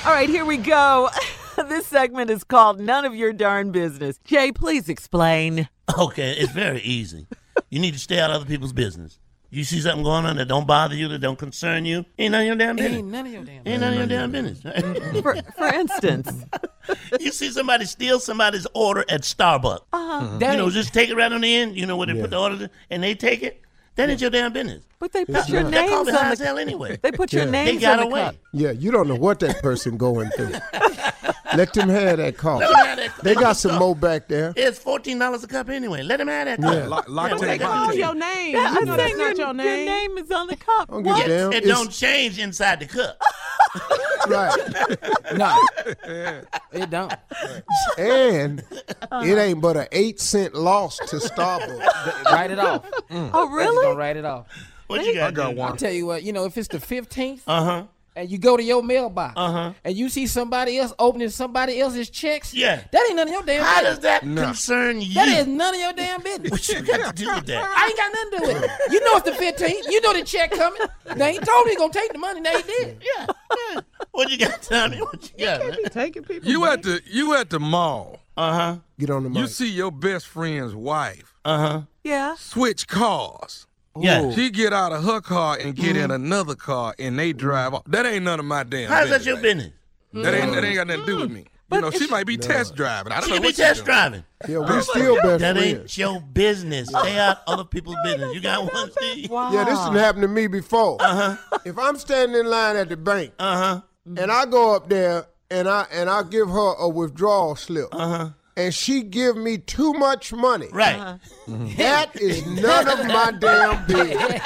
All right, here we go. This segment is called None of Your Darn Business. Jay, please explain. Okay, it's very easy. You need to stay out of other people's business. You see something going on that don't bother you, that don't concern you, ain't none of your damn business. Ain't none of your damn Ain't none of your damn business. For instance. You see somebody steal somebody's order at Starbucks. Just take it right on the end, where they put the order in, and they take it. That ain't your damn business. But they put your That names call me on high as the hell anyway. They put your names They got on the away. cup. Yeah, you don't know what that person going through. Let them have that coffee. Let 'em have that They got coffee. some more back there. It's $14 a cup anyway. Let them have that cup. Yeah. Latte. Call your name. Yeah, You I'm know that's saying not your your name. name is on the cup. Don't give a damn. It It's- don't change inside the cup. Right. No, it don't. And it ain't but a 8-cent loss to Starbucks. Write it off. Oh, They just gonna really? write it off. What you got? got to do? one. I'll tell you what, if it's the 15th, And you go to your mailbox, Uh-huh. and you see somebody else opening somebody else's checks, Yeah. that ain't none of your damn How business. does that concern you? That is none of your damn business. What you got to do with that? I ain't got nothing to do with it. You know it's the 15th. You know the check coming. They ain't told me gonna take the money. They did. Yeah. What you got, Tommy? What you got? Man? Taking people. You at the mall. Get on the mic. You see your best friend's wife Yeah. switch cars. Yeah. She get out of her car and get in another car and they drive off. That ain't none of my damn How's business. that your business? That ain't got nothing to do with me. She might be test driving. I don't She know can be what she test doing. driving. Yeah, we still best That ain't friends. your business. Stay out other people's business. You got one, Steve? Wow. Yeah, this done happened to me before. If I'm standing in line at the bank and I go up there and I give her a withdrawal slip and she give me too much money, Right. that is none of my damn business.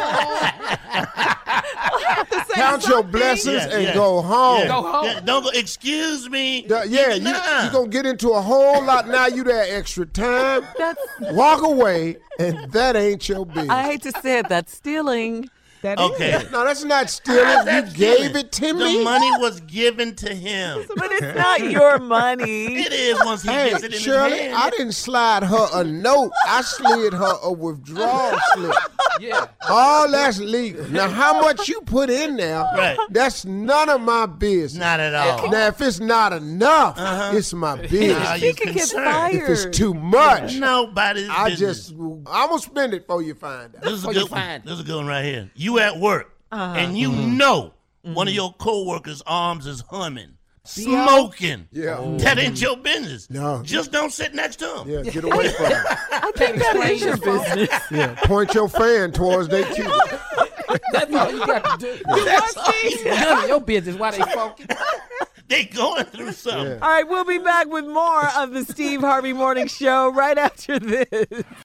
Count your blessings Yeah, and yeah. go home. Go home. Yeah, don't go, excuse me. Yeah, you gonna get into a whole lot. Now you there extra time. Walk away, and that ain't your business. I hate to say it, that's stealing. Okay. No, that's not stealing. You That's gave stealing. it to The me. money was given to him. But it's not your money. It is once he Hey, gets it in Shirley, his hand. I didn't slide her a note. I slid her a withdrawal slip. Yeah. All that's legal. Now, how much you put in there, Right. that's none of my business. Not at all. Now, if it's not enough, it's my Now business. you You could get concerned. fired. If it's too much, Nobody's business. I'm going to spend it before you find out. This is a Before good you one. find it. This is a good one right here. You at work, and you know one of your coworkers' arms is humming, smoking. Yeah. That ain't your business. No. Just don't sit next to him. Yeah, get away from it. I think that is your business. Yeah, point your fan towards their cue. That's all you got to do. None of your business. Why they funky? They going through something. All right, we'll be back with more of the Steve Harvey Morning Show right after this.